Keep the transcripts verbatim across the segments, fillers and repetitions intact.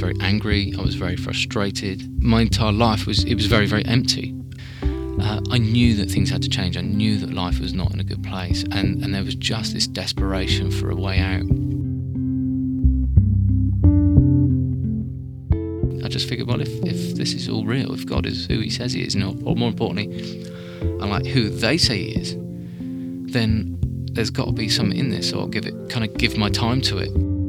very angry, I was very frustrated. My entire life was, it was very, very empty. Uh, I knew that things had to change. I knew that life was not in a good place, and, and there was just this desperation for a way out. I just figured, well, if, if this is all real, if God is who he says he is, and or more importantly, I like who they say he is, then there's got to be something in this, or I'll give it, kind of give my time to it.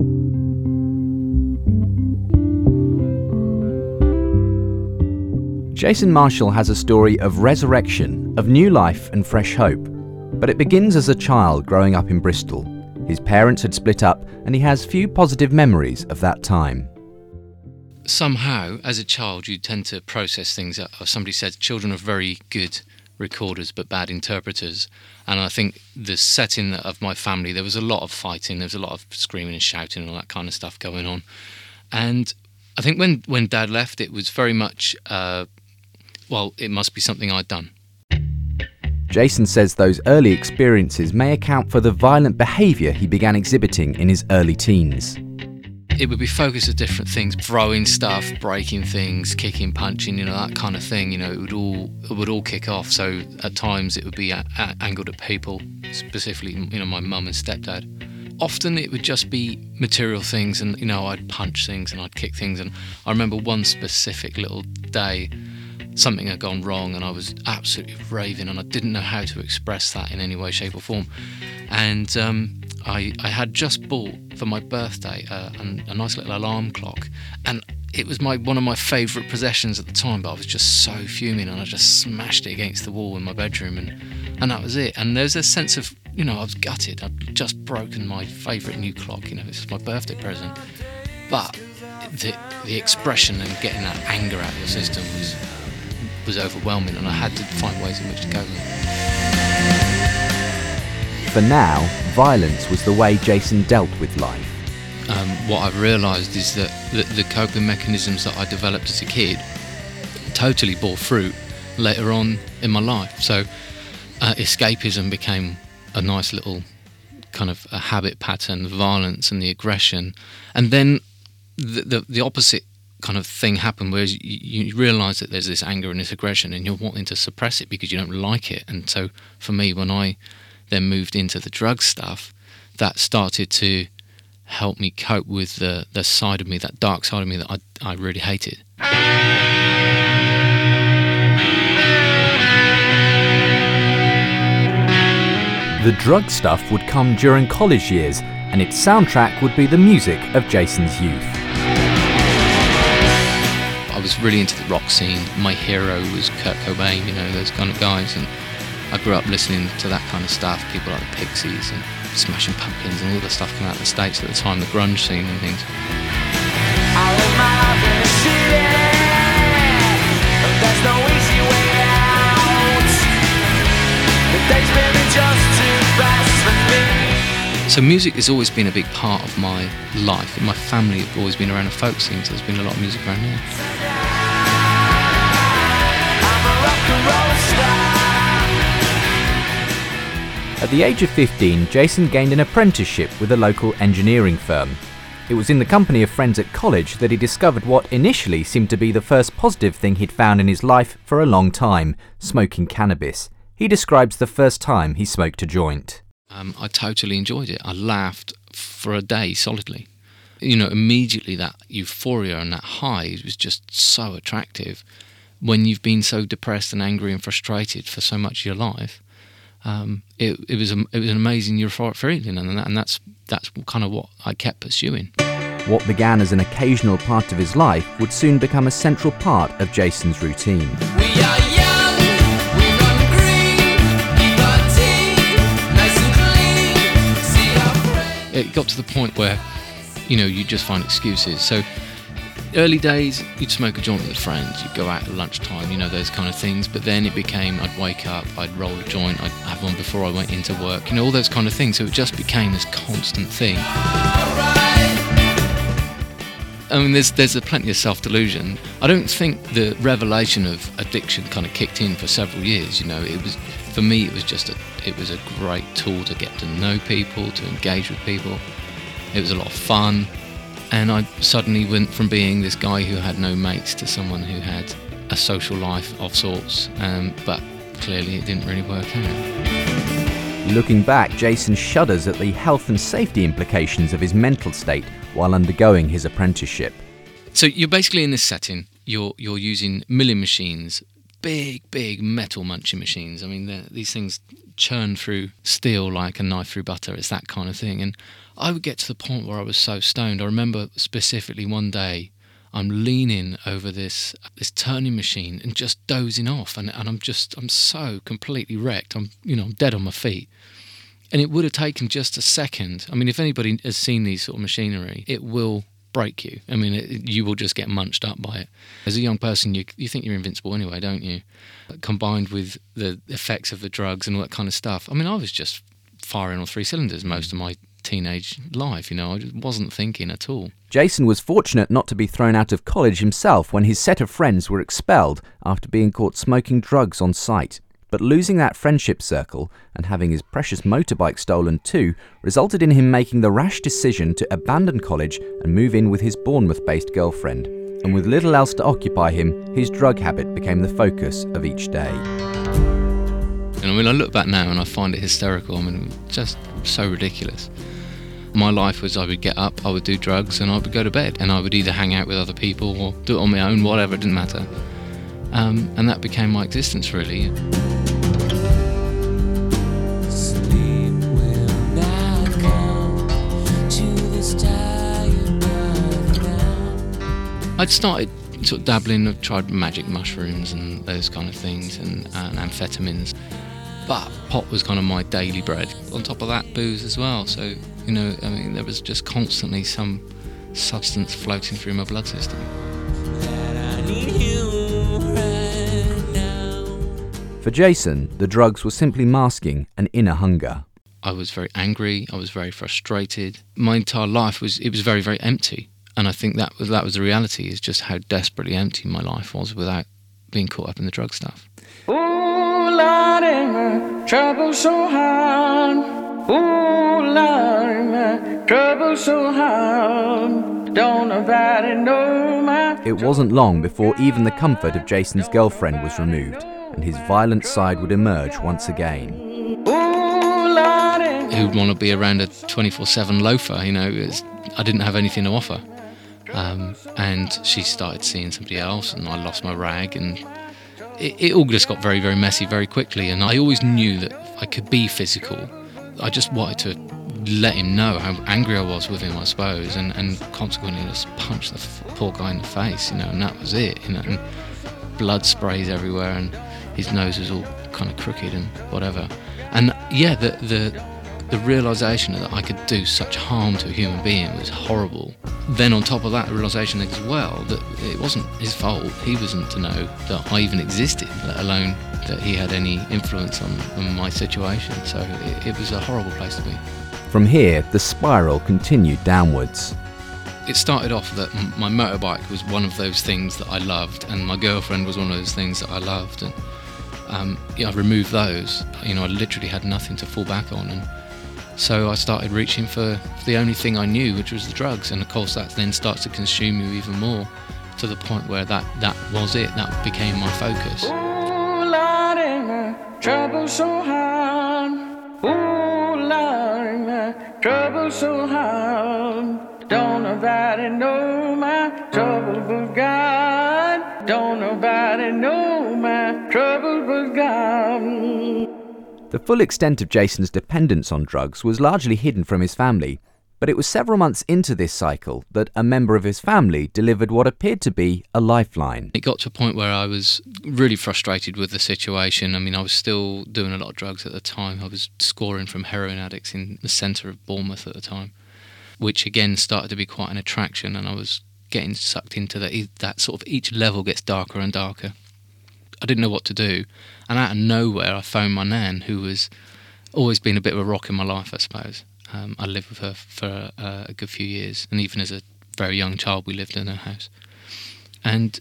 Jason Marshall has a story of resurrection, of new life and fresh hope. But it begins as a child growing up in Bristol. His parents had split up and he has few positive memories of that time. Somehow, as a child, you tend to process things. Somebody said children are very good recorders but bad interpreters. And I think the setting of my family, there was a lot of fighting, there was a lot of screaming and shouting and all that kind of stuff going on. And I think when, when Dad left, it was very much... Uh, well, it must be something I'd done. Jason says those early experiences may account for the violent behaviour he began exhibiting in his early teens. It would be focused at different things, throwing stuff, breaking things, kicking, punching, you know, that kind of thing. You know, it would all it would all kick off. So at times it would be a- a- angled at people, specifically, you know, my mum and stepdad. Often it would just be material things, and you know, I'd punch things and I'd kick things. And I remember one specific little day, something had gone wrong and I was absolutely raving and I didn't know how to express that in any way, shape or form. And um, I, I had just bought for my birthday uh, a, a nice little alarm clock, and it was my one of my favourite possessions at the time, but I was just so fuming and I just smashed it against the wall in my bedroom, and, and that was it. And there's a sense of, you know, I was gutted. I'd just broken my favourite new clock, you know, this is my birthday present. But the, the expression and getting that anger out of your system was was overwhelming, and I had to find ways in which to cope with it. For now, violence was the way Jason dealt with life. Um, what I've realised is that the, the coping mechanisms that I developed as a kid totally bore fruit later on in my life. So uh, escapism became a nice little kind of a habit pattern, the violence and the aggression. And then the, the, the opposite kind of thing happened, whereas you, you realise that there's this anger and this aggression and you're wanting to suppress it because you don't like it. And so for me, when I then moved into the drug stuff, that started to help me cope with the, the side of me, that dark side of me that I, I really hated. The drug stuff would come during college years, and its soundtrack would be the music of Jason's youth. I was really into the rock scene. My hero was Kurt Cobain, you know, those kind of guys, and I grew up listening to that kind of stuff, people like the Pixies and Smashing Pumpkins and all the stuff coming out of the States at the time, the grunge scene and things. So music has always been a big part of my life. In my family, I've always been around a folk scene, so there's been a lot of music around here. At the age of fifteen, Jason gained an apprenticeship with a local engineering firm. It was in the company of friends at college that he discovered what initially seemed to be the first positive thing he'd found in his life for a long time: smoking cannabis. He describes the first time he smoked a joint. Um, I totally enjoyed it. I laughed for a day solidly. You know, immediately that euphoria and that high was just so attractive. When you've been so depressed and angry and frustrated for so much of your life, um, it, it was a, it was an amazing euphoric feeling, and, that, and that's that's kind of what I kept pursuing. What began as an occasional part of his life would soon become a central part of Jason's routine. We are young, we run green, keep our teeth nice and clean, see our friends. It got to the point where, you know, you just find excuses. So early days, you'd smoke a joint with friends, you'd go out at lunchtime, you know, those kind of things. But then it became, I'd wake up, I'd roll a joint, I'd have one before I went into work, you know, all those kind of things. So it just became this constant thing. I mean, there's there's a plenty of self-delusion. I don't think the revelation of addiction kind of kicked in for several years. You know, it was, for me, it was just a it was a great tool to get to know people, to engage with people. It was a lot of fun, And I suddenly went from being this guy who had no mates to someone who had a social life of sorts, um, but clearly it didn't really work out. Looking back, Jason shudders at the health and safety implications of his mental state while undergoing his apprenticeship. So you're basically in this setting, you're you're using milling machines, big, big metal munching machines. I mean, these things churn through steel like a knife through butter. It's that kind of thing. And I would get to the point where I was so stoned. I remember specifically one day I'm leaning over this this turning machine and just dozing off, and, and I'm just I'm so completely wrecked. I'm you know I'm dead on my feet. And it would have taken just a second. I mean, if anybody has seen these sort of machinery, it will break you. I mean, it, you will just get munched up by it. As a young person, you you think you're invincible anyway, don't you? Combined with the effects of the drugs and all that kind of stuff. I mean, I was just firing on three cylinders most of my teenage life, you know. I just wasn't thinking at all. Jason was fortunate not to be thrown out of college himself when his set of friends were expelled after being caught smoking drugs on site. But losing that friendship circle and having his precious motorbike stolen too resulted in him making the rash decision to abandon college and move in with his Bournemouth-based girlfriend. And with little else to occupy him, his drug habit became the focus of each day. And I mean, I look back now and I find it hysterical. I mean, just so ridiculous. My life was I would get up, I would do drugs, and I would go to bed. And I would either hang out with other people or do it on my own, whatever, it didn't matter. Um, and that became my existence, really. I'd started sort of dabbling, I've tried magic mushrooms and those kind of things, and, and amphetamines. But pot was kind of my daily bread. On top of that, booze as well. So, you know, I mean, there was just constantly some substance floating through my blood system. For Jason, the drugs were simply masking an inner hunger. I was very angry, I was very frustrated. My entire life was, it was very, very empty. And I think that was that was the reality, is just how desperately empty my life was without being caught up in the drug stuff. Ooh, Lordy, my trouble so hard. Ooh, Lordy, my trouble so hard. Don't nobody know my... It wasn't long before even the comfort of Jason's girlfriend was removed, and his violent side would emerge once again. Ooh, Lordy. Who'd want to be around a twenty-four seven loafer, you know? It's, I didn't have anything to offer. Um, and she started seeing somebody else, and I lost my rag, and it, it all just got very, very messy very quickly. And I always knew that I could be physical. I just wanted to let him know how angry I was with him, I suppose, and, and consequently just punch the f- poor guy in the face, you know, and that was it, you know. And blood sprays everywhere, and his nose was all kind of crooked and whatever. And yeah, the the the realisation that I could do such harm to a human being was horrible. Then on top of that, the realisation as well that it wasn't his fault. He wasn't to know that I even existed, let alone that he had any influence on, on my situation. So it, it was a horrible place to be. From here, the spiral continued downwards. It started off that m- my motorbike was one of those things that I loved, and my girlfriend was one of those things that I loved. And um, yeah, I removed those. You know, I literally had nothing to fall back on. And so I started reaching for the only thing I knew, which was the drugs. And of course that then starts to consume you even more, to the point where that, that was it, that became my focus. Ooh, Lordy, my trouble so hard. Ooh, Lordy, my trouble so hard. Don't nobody know my trouble but God. Don't nobody know my trouble but God. The full extent of Jason's dependence on drugs was largely hidden from his family, but it was several months into this cycle that a member of his family delivered what appeared to be a lifeline. It got to a point where I was really frustrated with the situation. I mean, I was still doing a lot of drugs at the time. I was scoring from heroin addicts in the centre of Bournemouth at the time, which again started to be quite an attraction, and I was getting sucked into that, that sort of each level gets darker and darker. I didn't know what to do, and out of nowhere I phoned my nan, who was always been a bit of a rock in my life, I suppose. Um, I lived with her for uh, a good few years, and even as a very young child we lived in her house. And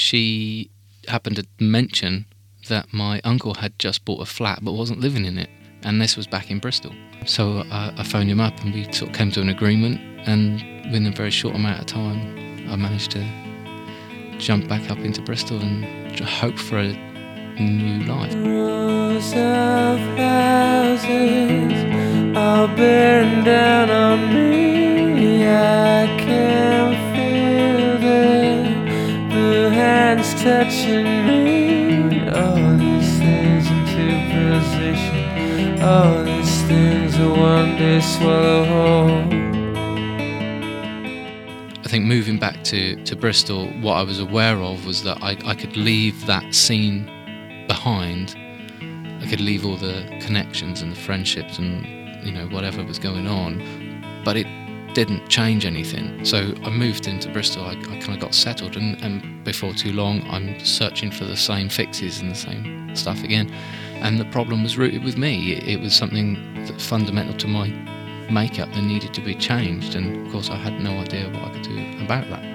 she happened to mention that my uncle had just bought a flat but wasn't living in it. and this was back in Bristol. So I, I phoned him up and we sort of came to an agreement, and within a very short amount of time I managed to jump back up into Bristol and hope for a new life. Rows of houses all bearing down on me. I can feel the blue hands touching me. All these things into position. All these things will one day swallow whole. I think moving back to, to Bristol, what I was aware of was that I, I could leave that scene behind. I could leave all the connections and the friendships and, you know, whatever was going on, but it didn't change anything. So I moved into Bristol, I, I kind of got settled, and, and before too long I'm searching for the same fixes and the same stuff again. And the problem was rooted with me. It, it was something that fundamental to my makeup that needed to be changed, and of course I had no idea what I could do about that.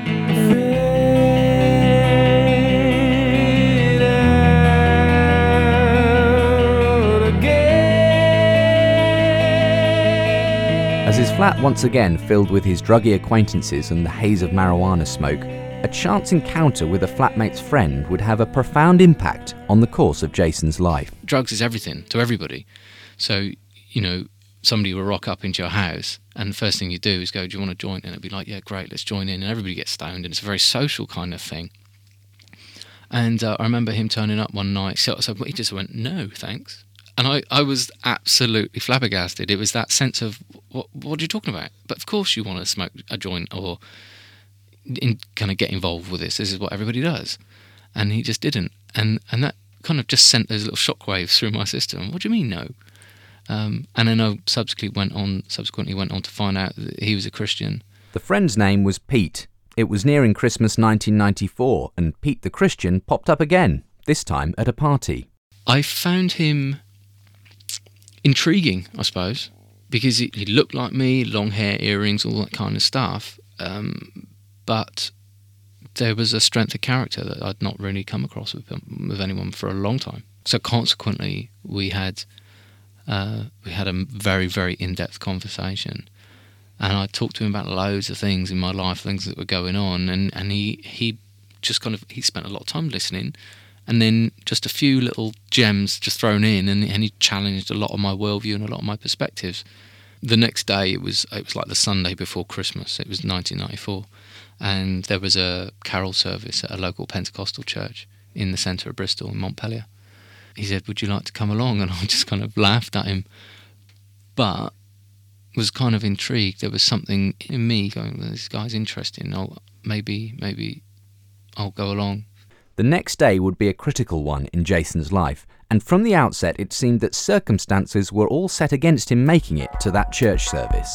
As his flat once again filled with his druggy acquaintances and the haze of marijuana smoke, a chance encounter with a flatmate's friend would have a profound impact on the course of Jason's life. Drugs is everything to everybody. So, you know, somebody will rock up into your house and the first thing you do is go, do you want to join? And it'd be like, yeah, great, let's join in. And everybody gets stoned, and it's a very social kind of thing. And uh, I remember him turning up one night, so, so he just went, no, thanks. And I, I was absolutely flabbergasted. It was that sense of, what, what are you talking about? But of course you want to smoke a joint or in, kind of get involved with this. This is what everybody does. And he just didn't. And and that kind of just sent those little shockwaves through my system. What do you mean no? Um, and then I subsequently went on, subsequently went on to find out that he was a Christian. The friend's name was Pete. It was nearing Christmas nineteen ninety-four, and Pete the Christian popped up again, this time at a party. I found him intriguing, I suppose, because he, he looked like me, long hair, earrings, all that kind of stuff. Um, but there was a strength of character that I'd not really come across with, with anyone for a long time. So consequently, we had uh, we had a very, very in-depth conversation, and I talked to him about loads of things in my life, things that were going on, and, and he he just kind of he spent a lot of time listening. And then just a few little gems just thrown in, and, and he challenged a lot of my worldview and a lot of my perspectives. The next day, it was it was like the Sunday before Christmas. It was nineteen ninety-four, and there was a carol service at a local Pentecostal church in the centre of Bristol, in Montpellier. He said, would you like to come along? And I just kind of laughed at him, but was kind of intrigued. There was something in me going, well, this guy's interesting. I'll, maybe, maybe I'll go along. The next day would be a critical one in Jason's life, and from the outset it seemed that circumstances were all set against him making it to that church service.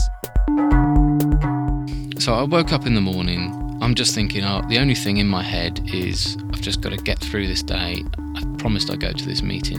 So I woke up in the morning, I'm just thinking, oh, the only thing in my head is I've just got to get through this day. I promised I'd go to this meeting.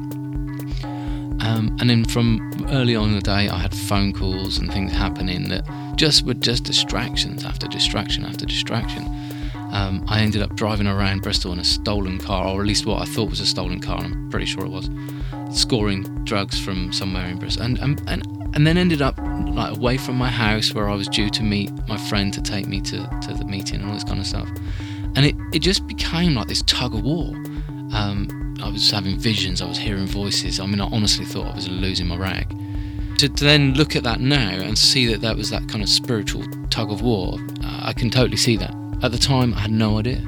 Um, and then from early on in the day, I had phone calls and things happening that just were just distractions after distraction after distraction. Um, I ended up driving around Bristol in a stolen car, or at least what I thought was a stolen car, and I'm pretty sure it was, scoring drugs from somewhere in Bristol, and and and, and then ended up like away from my house where I was due to meet my friend to take me to, to the meeting and all this kind of stuff. And it, it just became like this tug of war. Um, I was having visions, I was hearing voices. I mean, I honestly thought I was losing my rag. To, to then look at that now and see that that was that kind of spiritual tug of war, uh, I can totally see that. At the time, I had no idea.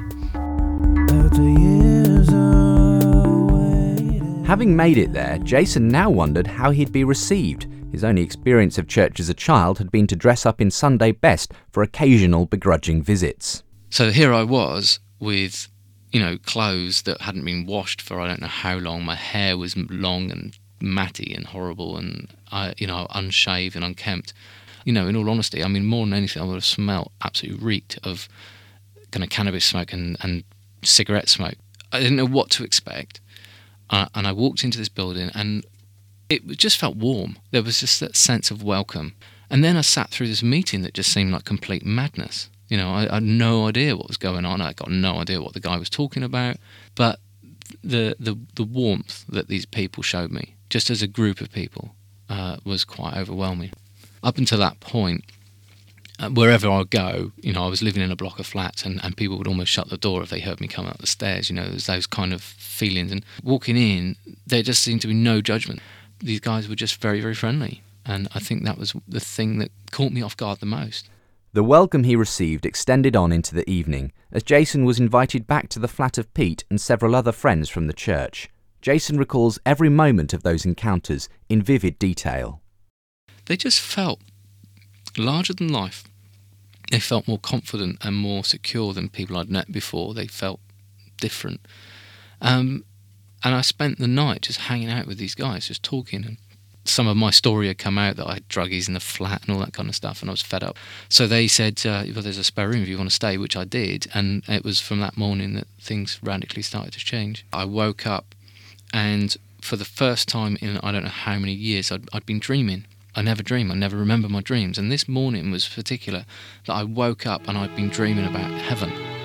Having made it there, Jason now wondered how he'd be received. His only experience of church as a child had been to dress up in Sunday best for occasional begrudging visits. So here I was with, you know, clothes that hadn't been washed for I don't know how long. My hair was long and matty and horrible, and I, you know, unshaved and unkempt. You know, in all honesty, I mean, more than anything, I would have smelled absolutely reeked of kind of cannabis smoke and, and cigarette smoke. I didn't know what to expect. Uh, and I walked into this building and it just felt warm. There was just that sense of welcome. And then I sat through this meeting that just seemed like complete madness. You know, I, I had no idea what was going on. I got no idea what the guy was talking about. But the, the, the warmth that these people showed me just as a group of people, uh, was quite overwhelming. Up until that point, uh, wherever I go, you know, I was living in a block of flats, and, and people would almost shut the door if they heard me come up the stairs. You know, there's those kind of feelings. And walking in, there just seemed to be no judgment. These guys were just very, very friendly. And I think that was the thing that caught me off guard the most. The welcome he received extended on into the evening, as Jason was invited back to the flat of Pete and several other friends from the church. Jason recalls every moment of those encounters in vivid detail. They just felt larger than life. They felt more confident and more secure than people I'd met before. They felt different. Um, and I spent the night just hanging out with these guys, just talking. And some of my story had come out that I had druggies in the flat and all that kind of stuff, and I was fed up. So they said, uh, well, there's a spare room if you want to stay, which I did. And it was from that morning that things radically started to change. I woke up, and for the first time in I don't know how many years, I'd, I'd been dreaming. I never dream. I never remember my dreams. And this morning was particular, that I woke up and I'd been dreaming about heaven.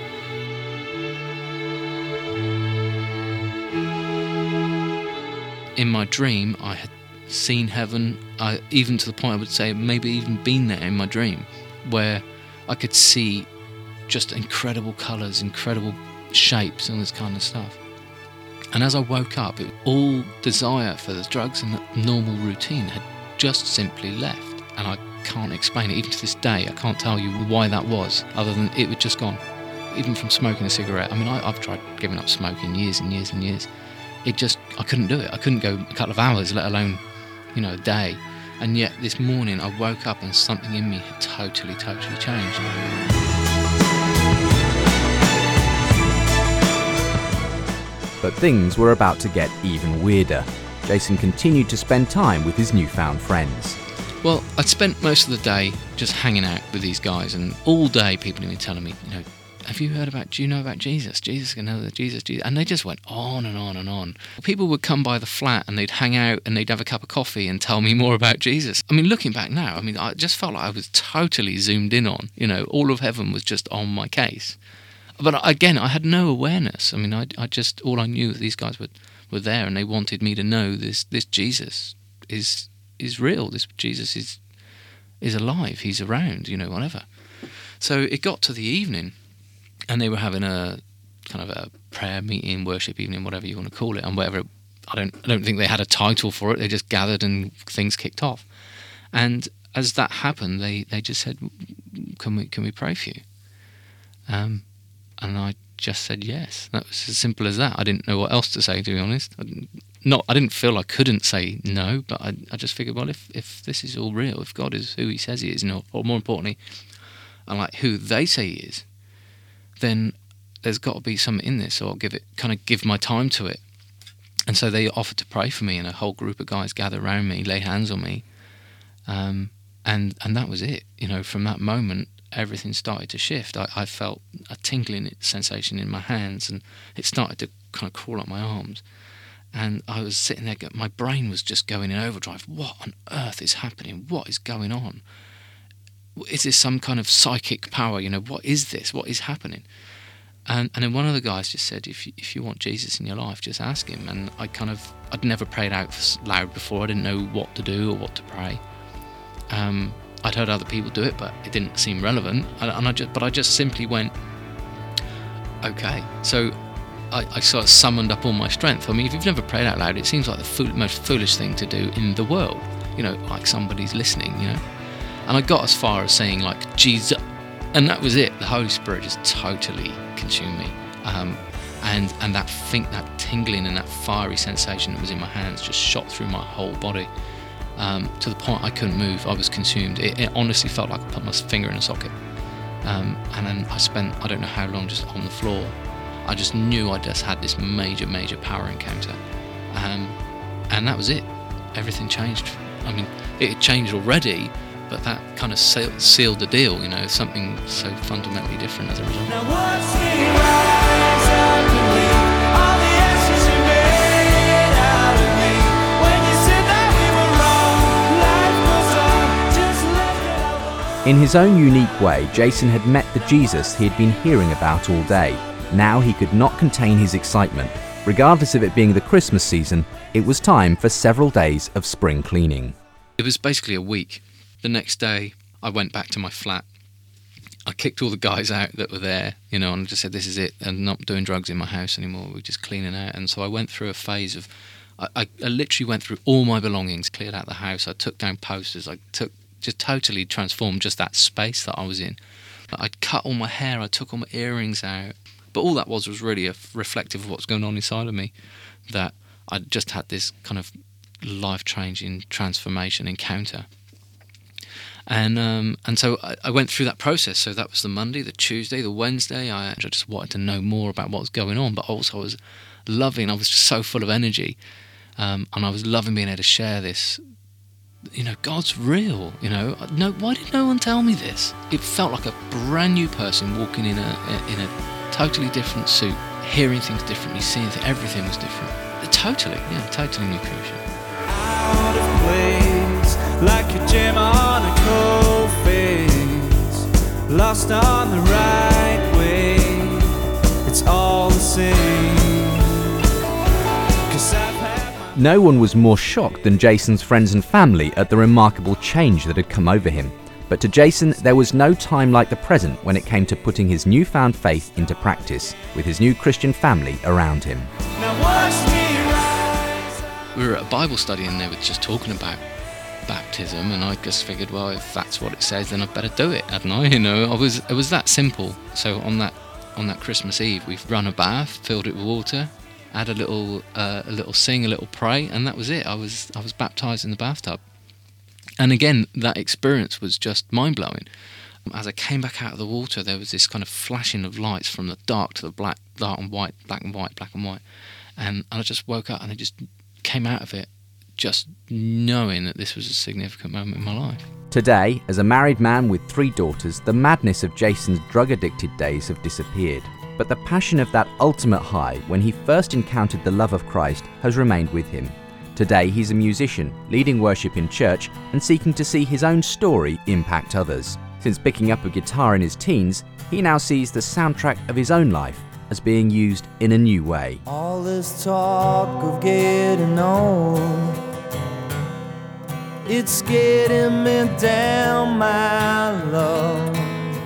In my dream, I had seen heaven, I, even to the point I would say maybe even been there in my dream, where I could see just incredible colours, incredible shapes and this kind of stuff. And as I woke up, it, all desire for the drugs and the normal routine had just simply left, and I can't explain it. Even to this day, I can't tell you why that was, other than it was just gone. Even from smoking a cigarette. I mean, I, I've tried giving up smoking years and years and years. It just, I couldn't do it. I couldn't go a couple of hours, let alone, you know, a day. And yet this morning I woke up and something in me had totally, totally changed. But things were about to get even weirder. Jason continued to spend time with his newfound friends. Well, I'd spent most of the day just hanging out with these guys, and all day people had been telling me, you know, have you heard about, do you know about Jesus? Jesus can know that Jesus, Jesus. And they just went on and on and on. People would come by the flat and they'd hang out and they'd have a cup of coffee and tell me more about Jesus. I mean, looking back now, I mean, I just felt like I was totally zoomed in on, you know, all of heaven was just on my case. But again, I had no awareness. I mean, I, I just, all I knew was these guys were, were there, and they wanted me to know this, this Jesus is is real. This Jesus is is alive. He's around, you know, whatever. So it got to the evening, and they were having a kind of a prayer meeting, worship evening, whatever you want to call it, and whatever. I don't, I don't think they had a title for it. They just gathered and things kicked off. And as that happened, they, they just said, "Can we can we pray for you?" Um, and I just said yes. That was as simple as that. I didn't know what else to say, to be honest. I didn't, not, I didn't feel I couldn't say no, but I, I just figured, well, if, if this is all real, if God is who he says he is, or, or more importantly, and like who they say he is, then there's got to be something in this, so I'll give it, kind of give my time to it. And so they offered to pray for me, and a whole group of guys gathered around me, lay hands on me, um, and and that was it. You know, from that moment, everything started to shift. I, I felt a tingling sensation in my hands, and it started to kind of crawl up my arms. And I was sitting there, my brain was just going in overdrive. What on earth is happening? What is going on? Is this some kind of psychic power? You know, what is this? What is happening? And and then one of the guys just said, if you, if you want Jesus in your life, just ask him. And I kind of, I'd never prayed out loud before. I didn't know what to do or what to pray. Um, I'd heard other people do it, but it didn't seem relevant. And, and I just, but I just simply went, okay. So I, I sort of summoned up all my strength. I mean, if you've never prayed out loud, it seems like the fool, most foolish thing to do in the world. You know, like somebody's listening, you know. And I got as far as saying, like, Jesus. And that was it. The Holy Spirit just totally consumed me. Um, and and that think, that tingling and that fiery sensation that was in my hands just shot through my whole body. Um, to the point I couldn't move. I was consumed. It, it honestly felt like I put my finger in a socket. Um, and then I spent, I don't know how long, just on the floor. I just knew I just had this major, major power encounter. Um, and that was it. Everything changed. I mean, it had changed already, but that kind of sealed, sealed the deal, you know, something so fundamentally different as a result. Now watch me rise up and leave all the ashes you made out of me. When you said that we were wrong, life goes on, just let it all. In his own unique way, Jason had met the Jesus he had been hearing about all day. Now he could not contain his excitement. regardless of it being the Christmas season, it was time for several days of spring cleaning. It was basically a week. The next day, I went back to my flat. I kicked all the guys out that were there, you know, and I just said, this is it. I'm not doing drugs in my house anymore. We're just cleaning out. And so I went through a phase of, I, I, I literally went through all my belongings, cleared out the house. I took down posters. I took, just totally transformed just that space that I was in. I'd cut all my hair. I took all my earrings out. But all that was was really a reflective of what's going on inside of me, that I just had this kind of life-changing transformation encounter. And um, and so I, I went through that process. So that was the Monday, the Tuesday, the Wednesday. I just wanted to know more about what was going on, but also I was loving, I was just so full of energy. Um, and I was loving being able to share this. You know, God's real, you know. No, why did no one tell me this? It felt like a brand new person walking in a in a totally different suit, hearing things differently, seeing things, everything was different. Totally, yeah, totally new creation. Out of place, like a gem on a cold face, lost on the right way, it's all the same. 'Cause I've had my No one was more shocked than Jason's friends and family at the remarkable change that had come over him. But to Jason, there was no time like the present when it came to putting his newfound faith into practice, with his new Christian family around him. now watch me rise. We were at a Bible study and they were just talking about baptism, and I just figured, well, if that's what it says, then I'd better do it, hadn't I? You know, I was it was that simple. So on that on that Christmas Eve, we've run a bath, filled it with water, had a little uh, a little sing, a little pray, and that was it. I was I was baptized in the bathtub. And again, that experience was just mind-blowing. As I came back out of the water, there was this kind of flashing of lights from the dark to the black, dark and white, black and white, black and white. And I just woke up and I just came out of it just knowing that this was a significant moment in my life. Today, as a married man with three daughters, the madness of Jason's drug-addicted days have disappeared. But the passion of that ultimate high when he first encountered the love of Christ has remained with him. Today he's a musician, leading worship in church and seeking to see his own story impact others. Since picking up a guitar in his teens, he now sees the soundtrack of his own life as being used in a new way. All this talk of getting on, it's getting me down, my love,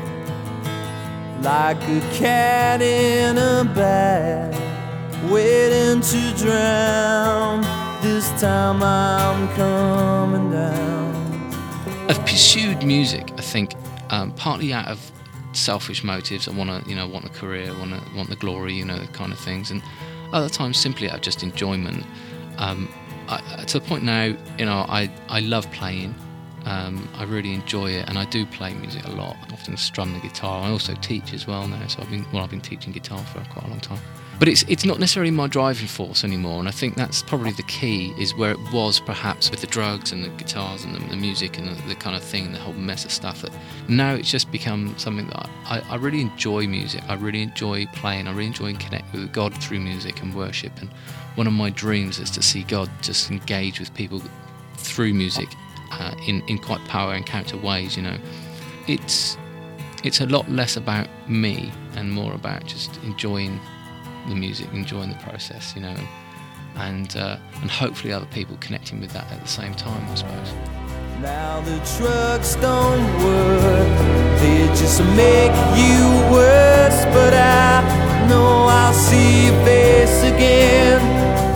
like a cat in a bag, waiting to drown. This time I'm coming down. I've pursued music, I think, um, partly out of selfish motives. I want to, you know, want a career, want to, want the glory, you know, the kind of things. And other times simply out of just enjoyment. Um, I, to the point now, you know, I, I love playing. Um, I really enjoy it, and I do play music a lot. I often strum the guitar. I also teach as well now, so I've been well. I've been teaching guitar for quite a long time. But it's it's not necessarily my driving force anymore, and I think that's probably the key. Is where it was perhaps with the drugs and the guitars and the, the music and the, the kind of thing, the whole mess of stuff. That now it's just become something that I, I really enjoy music. I really enjoy playing. I really enjoy connecting with God through music and worship. And one of my dreams is to see God just engage with people through music. Uh, in, in quite power encounter ways, you know. It's it's a lot less about me and more about just enjoying the music, enjoying the process, you know, and uh, and hopefully other people connecting with that at the same time, I suppose. Now the drugs don't work, they just make you worse. But I know I'll see your face again.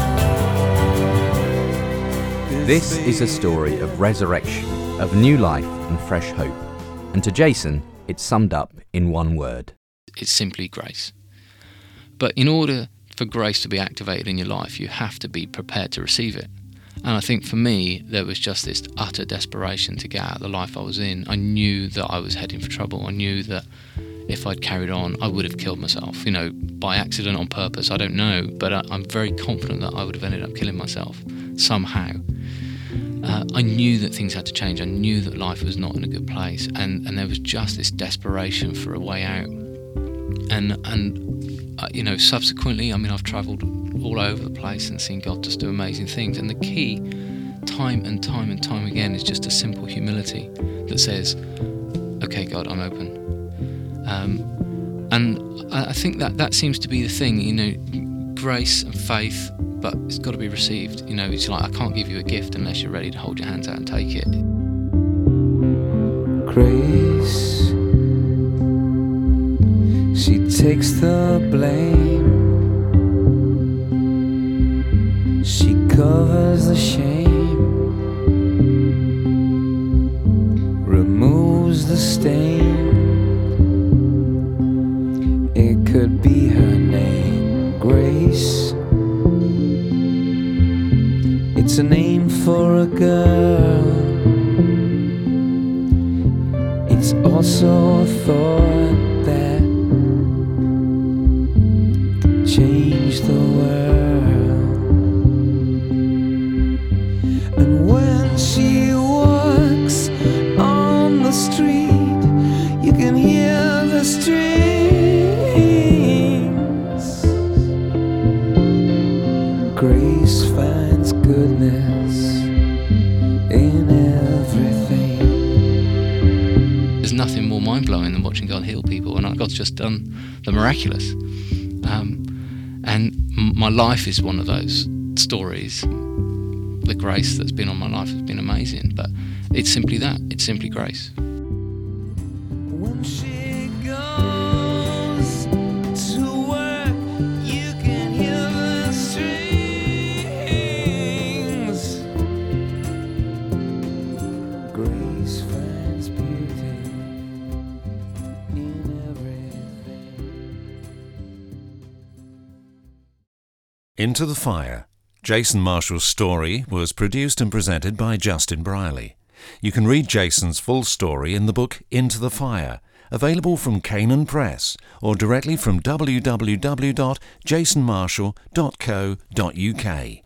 This is a story of resurrection, of new life and fresh hope. And to Jason, it's summed up in one word. It's simply grace. But in order for grace to be activated in your life, you have to be prepared to receive it. And I think for me, there was just this utter desperation to get out of the life I was in. I knew that I was heading for trouble. I knew that if I'd carried on, I would have killed myself, you know, by accident, on purpose, I don't know. But I, I'm very confident that I would have ended up killing myself somehow. Uh, I knew that things had to change. I knew that life was not in a good place, and, and there was just this desperation for a way out. And and uh, you know, subsequently, I mean, I've travelled all over the place and seen God just do amazing things. And the key, time and time and time again, is just a simple humility that says, "Okay, God, I'm open." Um, and I, I think that that seems to be the thing. You know, grace and faith, but it's got to be received. You know, it's like I can't give you a gift unless you're ready to hold your hands out and take it. Grace, she takes the blame, she covers the shame, removes the stain. It could be her name, Grace. It's a name for a girl. It's also a thought that changed the world. And when she walks on the street, you can hear the strings. Grace finds goodness in everything. There's nothing more mind-blowing than watching God heal people, and God's just done the miraculous. Um, and m- my life is one of those stories. The grace that's been on my life has been amazing, but it's simply that. It's simply grace. When she goes to work, you can hear the strings. Grace finds beauty in everything. Into the Fire. Jason Marshall's story was produced and presented by Justin Briley. You can read Jason's full story in the book Into the Fire, available from Canaan Press or directly from w w w dot jason marshall dot co dot u k.